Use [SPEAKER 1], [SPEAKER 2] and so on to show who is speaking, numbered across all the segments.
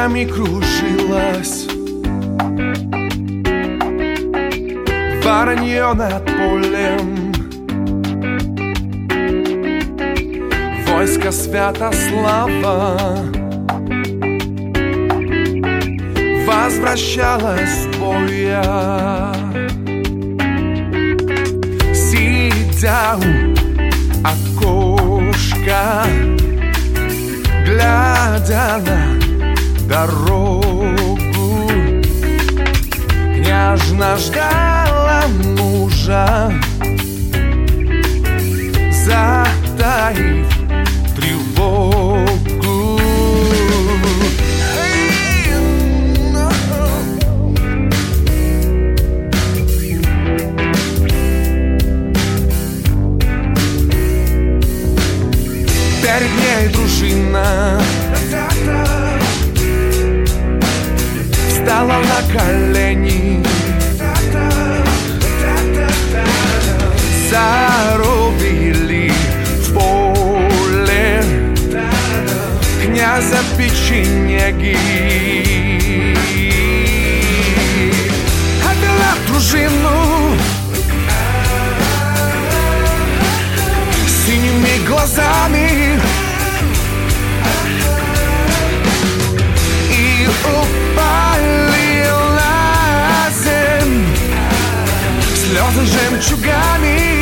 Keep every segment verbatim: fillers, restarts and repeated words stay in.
[SPEAKER 1] ночами кружилась воронье над полем. Войско Святослава возвращалось с боя. Сидя у окошка, глядя на дорогу, княжна ждала мужа, затаив тревогу. Перед ней дружина встала на колени, зарубили в поле князя печенеги. Отвела дружину синими глазами и упали на земь слезы жемчугами.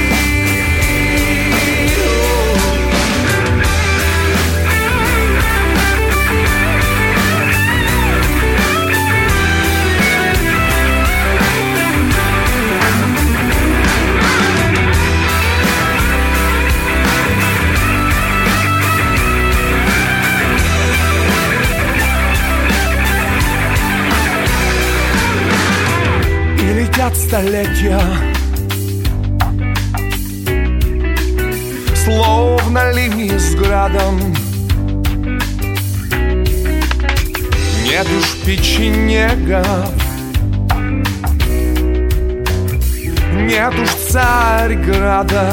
[SPEAKER 1] Летят столетия, словно ливни с градом. Нет уж печенегов, нет уж Царьграда.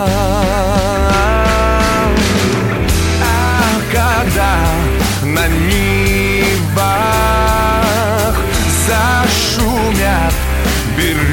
[SPEAKER 1] А когда на нивах зашумят берега,